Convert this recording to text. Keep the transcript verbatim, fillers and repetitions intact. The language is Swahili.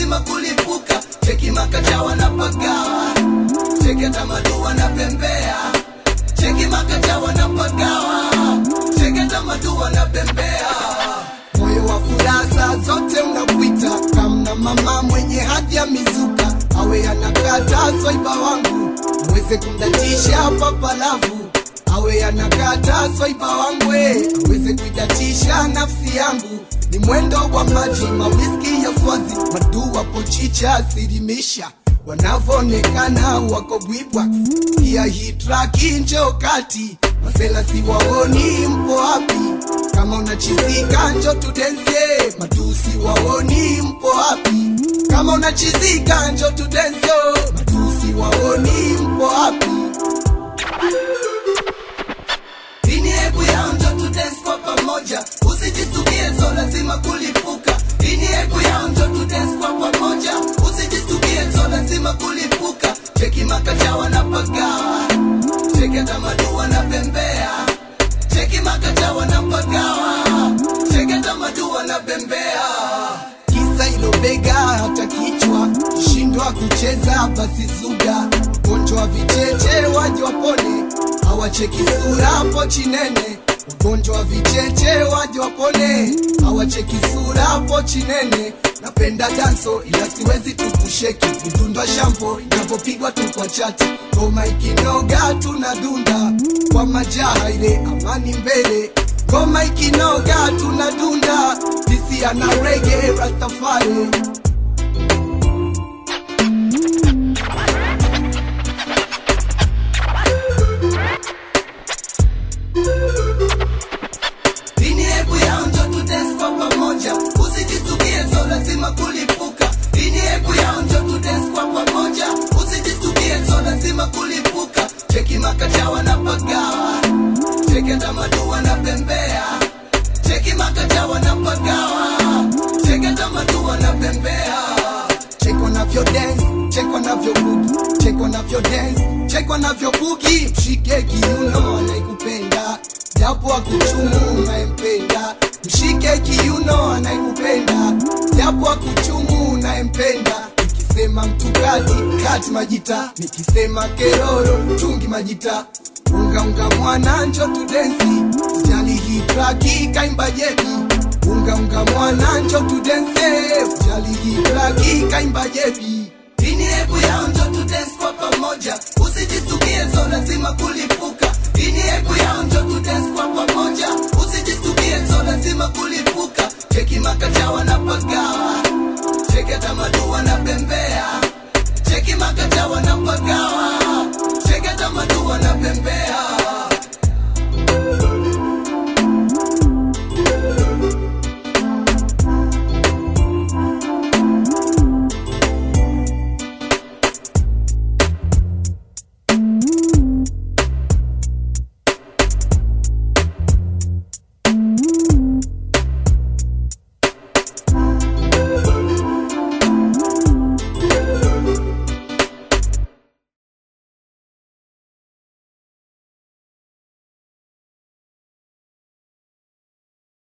lazima kulipuka. Cheki makacha wanapagawa, cheki tamadu wanapembea. Cheki makacha wanapagawa, cheki tamadu wanapembea. Moyo wa furaha zote unakuita, kama mama mwenye hadi ya mizuka. Awe anakata swaiba wangu, uweze kumdatisha papa lavu. Awe anakata swaiba wangu, uweze kuidatisha nafsi yangu. Ni mwendo wa maji, mawiski ya swazi, madu wapo chicha sirimisha. Wanavonekana wako bwibwa, pia hii traki njoo kati. Masela si waoni mpo hapi, kama unachizika njo tudense. Madu si waoni mpo hapi, kama unachizika njo tudense. Madu si waoni mpo hapi. Ini hebu yao njo tudense kwa pamoja, usijistukie so lazima kulipuka. Ini hebu yao njo tudense kwa pamoja, usijistukie so lazima kulipuka. Cheki makacha wanapagawa, cheki tamadu wanapembea. Cheki makacha wanapagawa, cheki tamadu wanapembea. Kisa ilo bega hata kichwa, shindwa kucheza basi zuga. Ugonjwa vicheche waje wapone, hawacheki sura hapo chinene. Ugonjwa vicheche waje wapone, hawacheki sura hapo chinene. Napenda danso ila siwezi tukusheki, mdundwa shampo inapopigwa tu kwa chati. Ngoma ikinoga tunadunda, kwa majaha ile amani mbele. Ngoma ikinoga tunadunda, sisi ana reggae Rastafari. Ini hebu yao njo tudense kwa pamoja, usijistukie so lazima kulipuka. Ini hebu yao njo tudense kwa pamoja, usijistukie so lazima kulipuka. Cheki makacha wanapagawa, cheki tamadu wanapembea. Cheki makacha wanapagawa, cheki tamadu wanapembea. Check wanavyo dance, check wanavyo boogie. Check wanavyo dance, check wanavyo boogie. Mshike kiuno anaikupenda, japo akuchumu unaempenda. Mshike kiuno anaikupenda, japo akuchumu unaempenda. Nikisema mtu kati, kati majita. Nikisema keroro, chungi majita. Unga unga mwana njo tudensi, jali hii traki kaimba jebi. Unga unga mwana njo tudense, jali hii traki kaimba jebi. Ini hebu yao njo tudense kwa pamoja, usijistukie so lazima kulipuka. Ini hebu yao njo tudense kwa pamoja, usijistukie so lazima kulipuka. Cheki makacha wanapagawa, cheki tamadu wanapembea. Cheki makacha wanapagawa, cheki tamadu wanapembea.